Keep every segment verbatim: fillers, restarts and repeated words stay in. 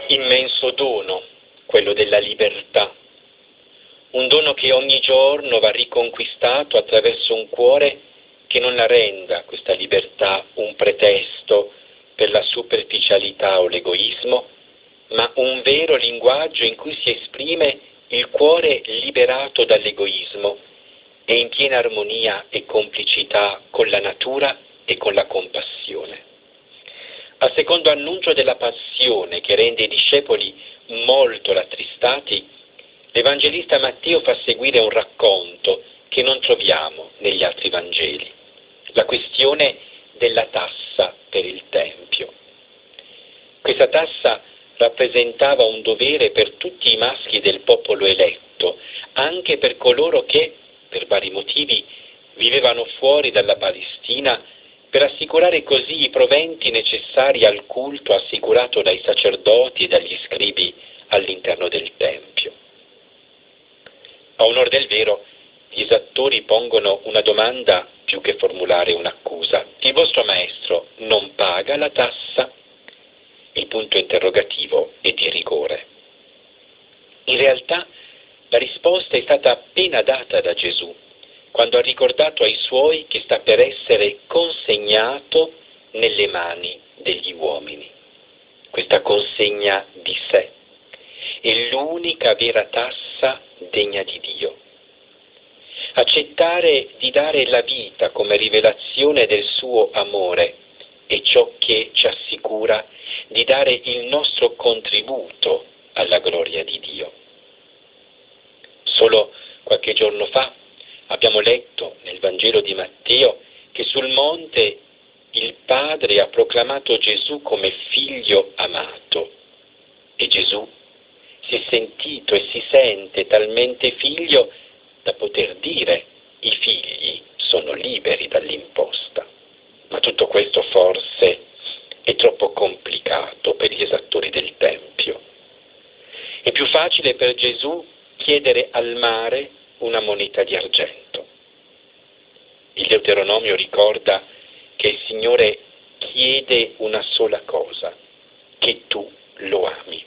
immenso dono, quello della libertà. Un dono che ogni giorno va riconquistato attraverso un cuore che non la renda questa libertà un pretesto per la superficialità o l'egoismo, ma un vero linguaggio in cui si esprime il cuore liberato dall'egoismo e in piena armonia e complicità con la natura e con la compassione. Al secondo annuncio della passione che rende i discepoli molto rattristati, l'Evangelista Matteo fa seguire un racconto che non troviamo negli altri Vangeli, la questione della tassa per il Tempio. Questa tassa rappresentava un dovere per tutti i maschi del popolo eletto, anche per coloro che, per vari motivi, vivevano fuori dalla Palestina, per assicurare così i proventi necessari al culto assicurato dai sacerdoti e dagli scribi all'interno del Tempio. A onor del vero, gli esattori pongono una domanda più che formulare un'accusa. Il vostro maestro non paga la tassa? Il punto interrogativo è di rigore. In realtà la risposta è stata appena data da Gesù, quando ha ricordato ai suoi che sta per essere consegnato nelle mani degli uomini. Questa consegna di sé è l'unica vera tassa degna di Dio. Accettare di dare la vita come rivelazione del suo amore è ciò che ci assicura di dare il nostro contributo alla gloria di Dio. Solo qualche giorno fa abbiamo letto nel Vangelo di Matteo che sul monte il Padre ha proclamato Gesù come figlio amato e Gesù si è sentito e si sente talmente figlio da poter dire i figli sono liberi dall'imposta. Ma tutto questo forse è troppo complicato per gli esattori del Tempio. È più facile per Gesù chiedere al mare una moneta di argento. Il Deuteronomio ricorda che il Signore chiede una sola cosa, che tu lo ami.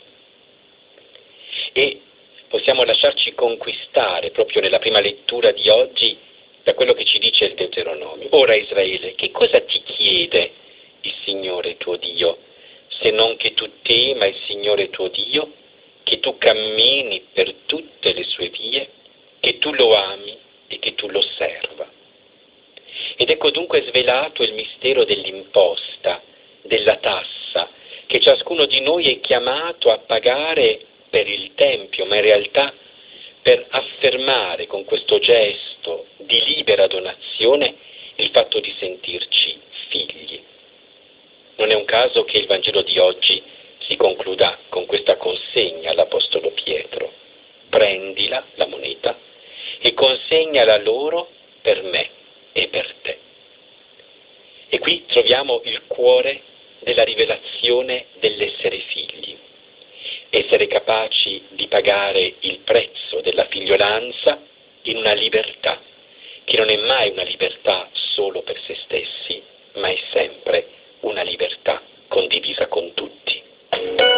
E possiamo lasciarci conquistare proprio nella prima lettura di oggi da quello che ci dice il Deuteronomio. Ora Israele, che cosa ti chiede il Signore tuo Dio, se non che tu tema il Signore tuo Dio, che tu cammini per tutte le sue vie, che tu lo ami e che tu lo serva. Ed ecco dunque svelato il mistero dell'imposta, della tassa, che ciascuno di noi è chiamato a pagare per il Tempio, ma in realtà per affermare con questo gesto di libera donazione il fatto di sentirci figli. Non è un caso che il Vangelo di oggi si concluda con questa consegna all'Apostolo Pietro. Prendila, la moneta, e consegnala loro per me e per te. E qui troviamo il cuore della rivelazione dell'essere figli. Essere capaci di pagare il prezzo della figliolanza in una libertà, che non è mai una libertà solo per se stessi, ma è sempre una libertà condivisa con tutti.